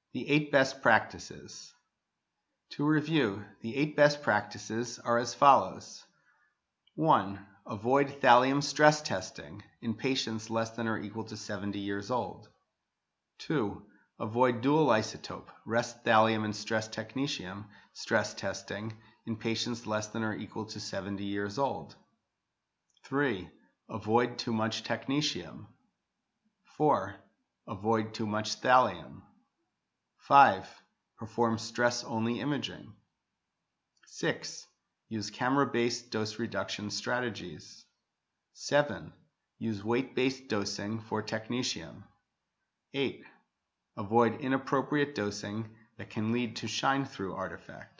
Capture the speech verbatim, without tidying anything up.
The eight best practices. To review, the eight best practices are as follows. one. Avoid thallium stress testing in patients less than or equal to seventy years old. two. Avoid dual isotope, rest thallium and stress technetium, stress testing in patients less than or equal to seventy years old. three. Avoid too much technetium. four. Avoid too much thallium. five. Perform stress-only imaging. six. Use camera-based dose reduction strategies. seven. Use weight-based dosing for technetium. eight. Avoid inappropriate dosing that can lead to shine-through artifact.